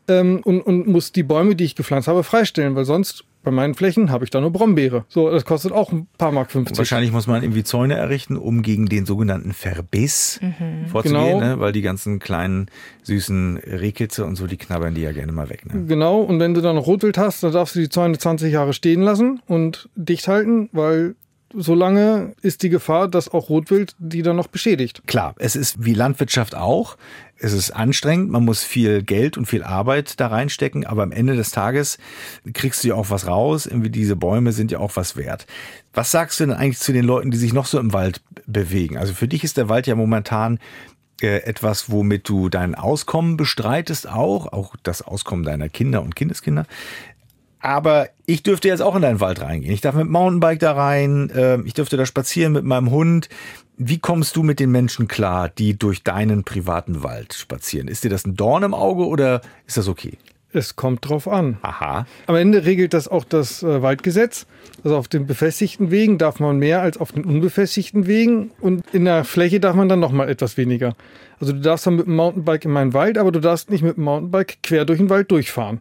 und muss die Bäume, die ich gepflanzt habe, freistellen, weil sonst bei meinen Flächen habe ich da nur Brombeere. So, das kostet auch ein paar Mark 50. Wahrscheinlich muss man irgendwie Zäune errichten, um gegen den sogenannten Verbiss vorzugehen, Genau. ne? Weil die ganzen kleinen, süßen Rehkitze und so, die knabbern die ja gerne mal weg. Ne? Genau, und wenn du dann noch Rotwild hast, dann darfst du die Zäune 20 Jahre stehen lassen und dicht halten, weil solange ist die Gefahr, dass auch Rotwild die dann noch beschädigt. Klar, es ist wie Landwirtschaft auch. Es ist anstrengend, man muss viel Geld und viel Arbeit da reinstecken, aber am Ende des Tages kriegst du ja auch was raus. Irgendwie diese Bäume sind ja auch was wert. Was sagst du denn eigentlich zu den Leuten, die sich noch so im Wald bewegen? Also für dich ist der Wald ja momentan etwas, womit du dein Auskommen bestreitest, auch das Auskommen deiner Kinder und Kindeskinder. Aber ich dürfte jetzt auch in deinen Wald reingehen. Ich darf mit dem Mountainbike da rein, ich dürfte da spazieren mit meinem Hund. Wie kommst du mit den Menschen klar, die durch deinen privaten Wald spazieren? Ist dir das ein Dorn im Auge oder ist das okay? Es kommt drauf an. Aha. Am Ende regelt das auch das Waldgesetz. Also auf den befestigten Wegen darf man mehr als auf den unbefestigten Wegen und in der Fläche darf man dann noch mal etwas weniger. Also du darfst dann mit dem Mountainbike in meinen Wald, aber du darfst nicht mit dem Mountainbike quer durch den Wald durchfahren.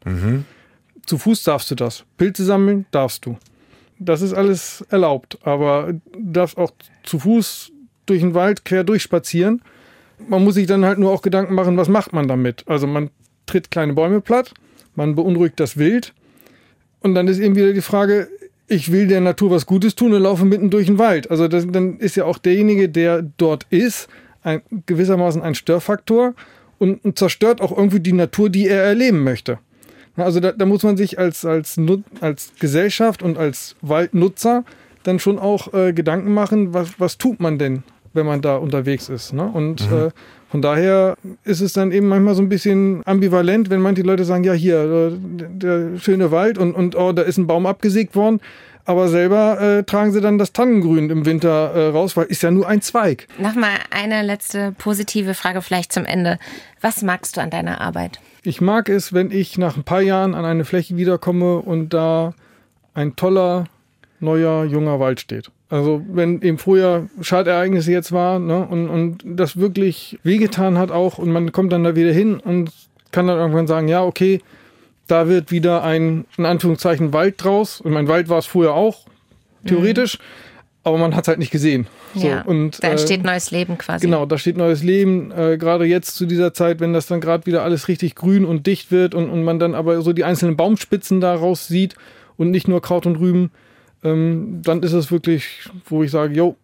Zu Fuß darfst du das. Pilze sammeln darfst du. Das ist alles erlaubt, aber du darfst auch zu Fuß durch den Wald quer durchspazieren. Man muss sich dann halt nur auch Gedanken machen, was macht man damit? Also man tritt kleine Bäume platt, man beunruhigt das Wild und dann ist eben wieder die Frage, ich will der Natur was Gutes tun und laufe mitten durch den Wald. Also dann ist ja auch derjenige, der dort ist, gewissermaßen ein Störfaktor und zerstört auch irgendwie die Natur, die er erleben möchte. Also da muss man sich als Gesellschaft und als Waldnutzer dann schon auch Gedanken machen, was tut man denn, wenn man da unterwegs ist. Ne? Und von daher ist es dann eben manchmal so ein bisschen ambivalent, wenn manche Leute sagen, ja hier, der schöne Wald und oh, da ist ein Baum abgesägt worden. aber selber tragen sie dann das Tannengrün im Winter raus, weil ist ja nur ein Zweig. Nochmal eine letzte positive Frage vielleicht zum Ende. Was magst du an deiner Arbeit? Ich mag es, wenn ich nach ein paar Jahren an eine Fläche wiederkomme und da ein toller, neuer, junger Wald steht. Also wenn im Frühjahr Schadereignisse jetzt war, ne, und das wirklich wehgetan hat auch und man kommt dann da wieder hin und kann dann irgendwann sagen, ja, okay, da wird wieder ein, in Anführungszeichen, Wald draus. Und mein Wald war es früher auch, theoretisch, aber man hat es halt nicht gesehen. So, Ja, und, da entsteht neues Leben quasi. Genau, da steht neues Leben. Gerade jetzt zu dieser Zeit, wenn das dann gerade wieder alles richtig grün und dicht wird und man dann aber so die einzelnen Baumspitzen daraus sieht und nicht nur Kraut und Rüben, dann ist es wirklich, wo ich sage, jo,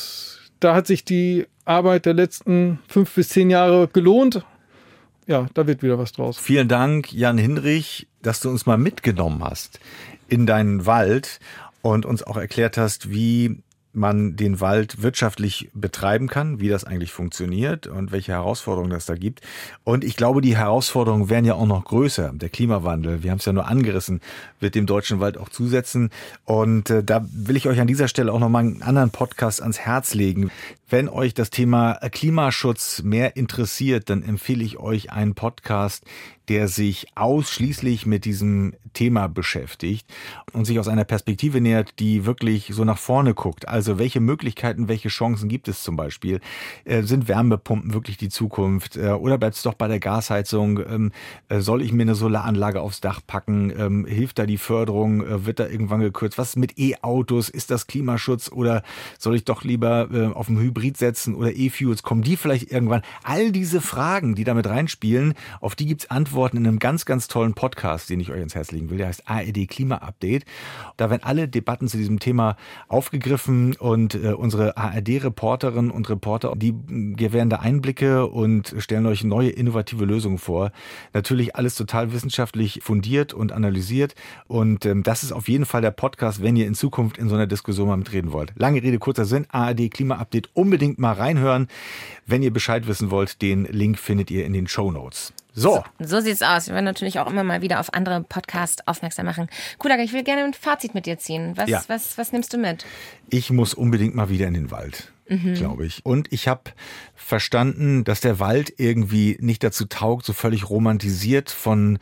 da hat sich die Arbeit der letzten 5 bis 10 Jahre gelohnt. Ja, da wird wieder was draus. Vielen Dank, Jan Hinrich, dass du uns mal mitgenommen hast in deinen Wald und uns auch erklärt hast, wie man den Wald wirtschaftlich betreiben kann, wie das eigentlich funktioniert und welche Herausforderungen das da gibt. Und ich glaube, die Herausforderungen werden ja auch noch größer. Der Klimawandel, wir haben es ja nur angerissen, wird dem deutschen Wald auch zusetzen. Und da will ich euch an dieser Stelle auch noch mal einen anderen Podcast ans Herz legen. Wenn euch das Thema Klimaschutz mehr interessiert, dann empfehle ich euch einen Podcast, der sich ausschließlich mit diesem Thema beschäftigt und sich aus einer Perspektive nähert, die wirklich so nach vorne guckt. Also welche Möglichkeiten, welche Chancen gibt es zum Beispiel? Sind Wärmepumpen wirklich die Zukunft? Oder bleibt es doch bei der Gasheizung? Soll ich mir eine Solaranlage aufs Dach packen? Hilft da die Förderung? Wird da irgendwann gekürzt? Was ist mit E-Autos? Ist das Klimaschutz? Oder soll ich doch lieber auf dem Hybrid setzen oder E-Fuels? Kommen die vielleicht irgendwann? All diese Fragen, die damit reinspielen, auf die gibt's Antworten in einem ganz, ganz tollen Podcast, den ich euch ins Herz legen will. Der heißt ARD Klima Update. Da werden alle Debatten zu diesem Thema aufgegriffen und unsere ARD-Reporterinnen und Reporter, die gewähren da Einblicke und stellen euch neue, innovative Lösungen vor. Natürlich alles total wissenschaftlich fundiert und analysiert. Und das ist auf jeden Fall der Podcast, wenn ihr in Zukunft in so einer Diskussion mal mitreden wollt. Lange Rede, kurzer Sinn. ARD Klima Update unbedingt mal reinhören. Wenn ihr Bescheid wissen wollt, den Link findet ihr in den Shownotes. So sieht's aus. Wir werden natürlich auch immer mal wieder auf andere Podcasts aufmerksam machen. Kudaga, ich will gerne ein Fazit mit dir ziehen. Was nimmst du mit? Ich muss unbedingt mal wieder in den Wald, glaube ich. Und ich habe verstanden, dass der Wald irgendwie nicht dazu taugt, so völlig romantisiert von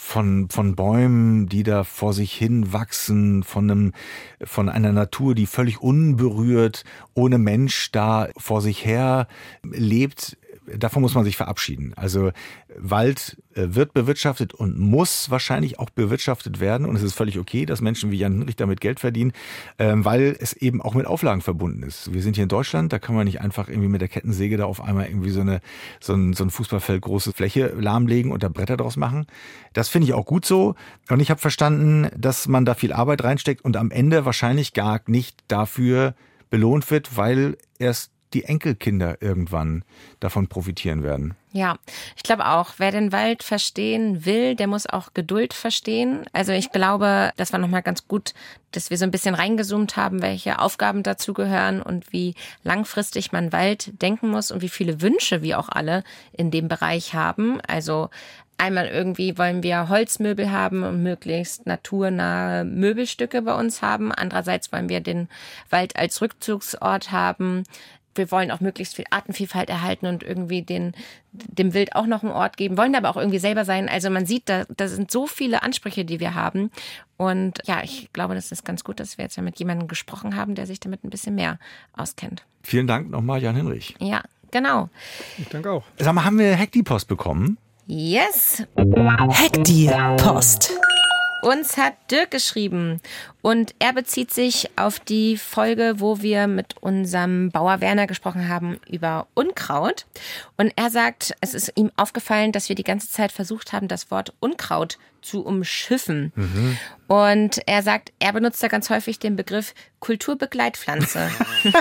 Bäumen, die da vor sich hin wachsen, von einer Natur, die völlig unberührt, ohne Mensch da vor sich her lebt. Davon muss man sich verabschieden. Also Wald wird bewirtschaftet und muss wahrscheinlich auch bewirtschaftet werden. Und es ist völlig okay, dass Menschen wie Jan Hinrich damit Geld verdienen, weil es eben auch mit Auflagen verbunden ist. Wir sind hier in Deutschland, da kann man nicht einfach irgendwie mit der Kettensäge da auf einmal irgendwie so ein Fußballfeld große Fläche lahmlegen und da Bretter draus machen. Das finde ich auch gut so. Und ich habe verstanden, dass man da viel Arbeit reinsteckt und am Ende wahrscheinlich gar nicht dafür belohnt wird, weil erst die Enkelkinder irgendwann davon profitieren werden. Ja, ich glaube auch, wer den Wald verstehen will, der muss auch Geduld verstehen. Also ich glaube, das war nochmal ganz gut, dass wir so ein bisschen reingezoomt haben, welche Aufgaben dazu gehören und wie langfristig man Wald denken muss und wie viele Wünsche wir auch alle in dem Bereich haben. Also einmal irgendwie wollen wir Holzmöbel haben und möglichst naturnahe Möbelstücke bei uns haben. Andererseits wollen wir den Wald als Rückzugsort haben. Wir wollen auch möglichst viel Artenvielfalt erhalten und irgendwie dem Wild auch noch einen Ort geben, wollen aber auch irgendwie selber sein. Also man sieht, da sind so viele Ansprüche, die wir haben. Und ja, ich glaube, das ist ganz gut, dass wir jetzt ja mit jemandem gesprochen haben, der sich damit ein bisschen mehr auskennt. Vielen Dank nochmal, Jan Hinrich. Ja, genau. Ich danke auch. Sag mal, haben wir Hack-die-Post bekommen? Yes. Hack die Post. Uns hat Dirk geschrieben und er bezieht sich auf die Folge, wo wir mit unserem Bauer Werner gesprochen haben über Unkraut. Und er sagt, es ist ihm aufgefallen, dass wir die ganze Zeit versucht haben, das Wort Unkraut zu umschiffen. Und er sagt, er benutzt da ganz häufig den Begriff Kulturbegleitpflanze.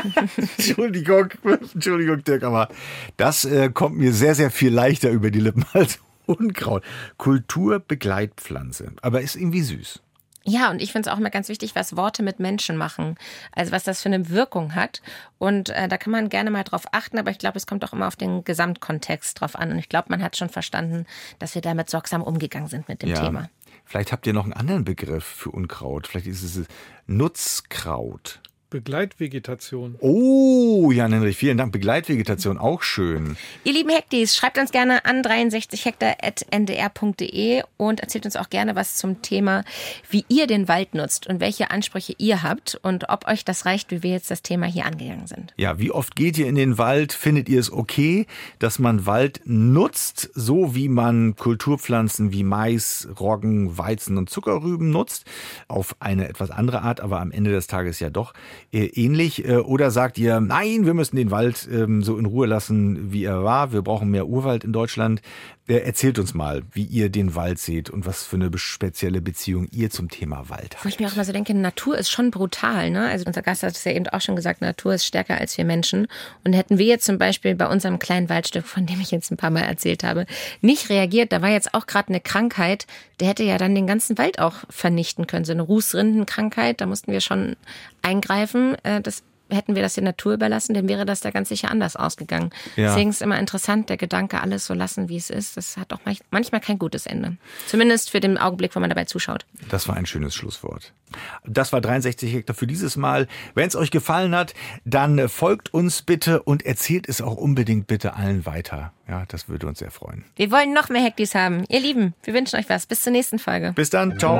Entschuldigung, Dirk, aber das kommt mir sehr, sehr viel leichter über die Lippen als Unkraut. Kulturbegleitpflanze. Aber ist irgendwie süß. Ja, und ich finde es auch immer ganz wichtig, was Worte mit Menschen machen. Also was das für eine Wirkung hat. Und da kann man gerne mal drauf achten. Aber ich glaube, es kommt auch immer auf den Gesamtkontext drauf an. Und ich glaube, man hat schon verstanden, dass wir damit sorgsam umgegangen sind mit dem Thema. Vielleicht habt ihr noch einen anderen Begriff für Unkraut. Vielleicht ist es Nutzkraut. Begleitvegetation. Oh, Jan-Hinrich, vielen Dank. Begleitvegetation, auch schön. Ihr lieben Hektis, schreibt uns gerne an 63hektar@ndr.de und erzählt uns auch gerne was zum Thema, wie ihr den Wald nutzt und welche Ansprüche ihr habt und ob euch das reicht, wie wir jetzt das Thema hier angegangen sind. Ja, wie oft geht ihr in den Wald? Findet ihr es okay, dass man Wald nutzt, so wie man Kulturpflanzen wie Mais, Roggen, Weizen und Zuckerrüben nutzt? Auf eine etwas andere Art, aber am Ende des Tages ja doch ähnlich. Oder sagt ihr, nein, wir müssen den Wald so in Ruhe lassen, wie er war. Wir brauchen mehr Urwald in Deutschland. Erzählt uns mal, wie ihr den Wald seht und was für eine spezielle Beziehung ihr zum Thema Wald habt. Wo ich mir auch mal so denke, Natur ist schon brutal, ne? Also unser Gast hat es ja eben auch schon gesagt, Natur ist stärker als wir Menschen. Und hätten wir jetzt zum Beispiel bei unserem kleinen Waldstück, von dem ich jetzt ein paar Mal erzählt habe, nicht reagiert, da war jetzt auch gerade eine Krankheit, der hätte ja dann den ganzen Wald auch vernichten können. So eine Rußrindenkrankheit, da mussten wir schon eingreifen. Hätten wir das der Natur überlassen, dann wäre das da ganz sicher anders ausgegangen. Ja. Deswegen ist immer interessant, der Gedanke, alles so lassen, wie es ist, das hat auch manchmal kein gutes Ende. Zumindest für den Augenblick, wo man dabei zuschaut. Das war ein schönes Schlusswort. Das war 63 Hektar für dieses Mal. Wenn es euch gefallen hat, dann folgt uns bitte und erzählt es auch unbedingt bitte allen weiter. Ja, das würde uns sehr freuen. Wir wollen noch mehr Hektis haben. Ihr Lieben, wir wünschen euch was. Bis zur nächsten Folge. Bis dann, ciao.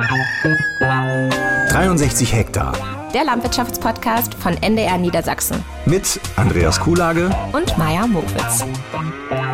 63 Hektar. Der Landwirtschaftspodcast von NDR Niedersachsen. Mit Andreas Kuhlage und Maja Mokwitz.